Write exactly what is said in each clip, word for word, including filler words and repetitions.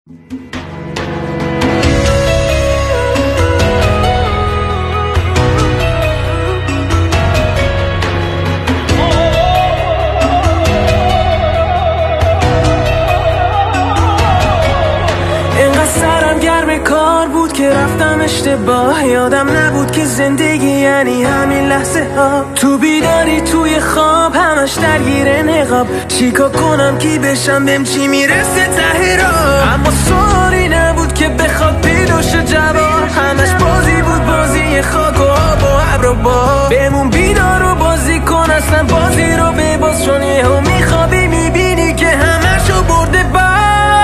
کار بود که رفتم اشتباه، یادم نبود که زندگی یعنی همین لحظه ها. تو بیداری توی خواب همش درگیر نقاب، چیکار کنم کی بشم بهم چی میرسه ته راه. اما سوالی نبود که بخواد پیدا شه جواب، همش بازی بود، بازی خاک و آب و ابر و باد. بمون بیدار و بازی کن، اصلا بازی رو بباز، چون یهو میخوابی میبینی که همشو برده باد.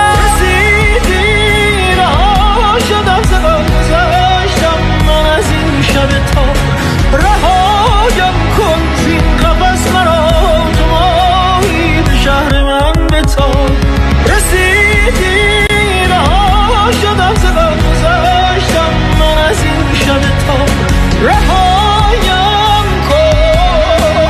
شدم زبان گذاشتم من از این شب تا رهایم کن زین قفس مرا، تو ماهی به شهر من بتاب. رسیدی رها شدم زبان گذاشتم من از این شب تا رهایم کن.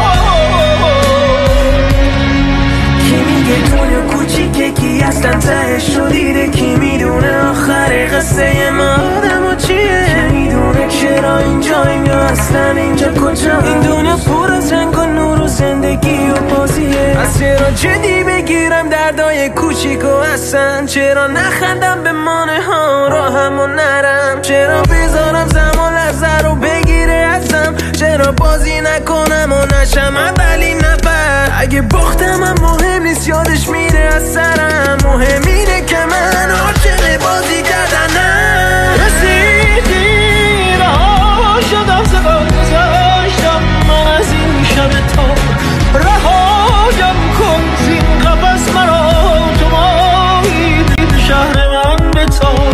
کی میگه دنیا کوچیکه، کی اصلا تهش رو دیده، کی میدونه آخر قصه ما آدم و چیه، کی میدونه چرا اینجاییم یا اصلا اینجا کجا. این دنیا پر از رنگ و نور و زندگی و بازیه، از چرا جدی بگیرم دردای کوچیک و اصلا، چرا نخندم به مانه ها راهم و نرم، چرا بذارم زمان لحظه رو بگیره ازم، چرا بازی نکنم و نشم اولین نفر. اگه باختم هم مهم نیست، یادش میره از سرم، مهم اینه که من عاشق بازی کردنم. رسیدی رها شدم زبان گذاشتم من از این شب تا رهایم کن زین قفس مرا، تو ماهی به شهر من بتاب.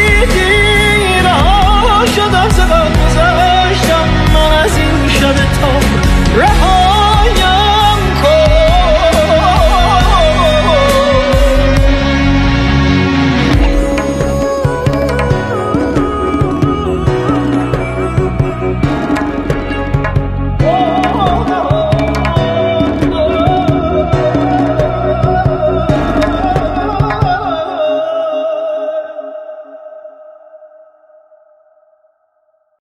رسیدی رها شدم زبان گذاشتم من از این شب تا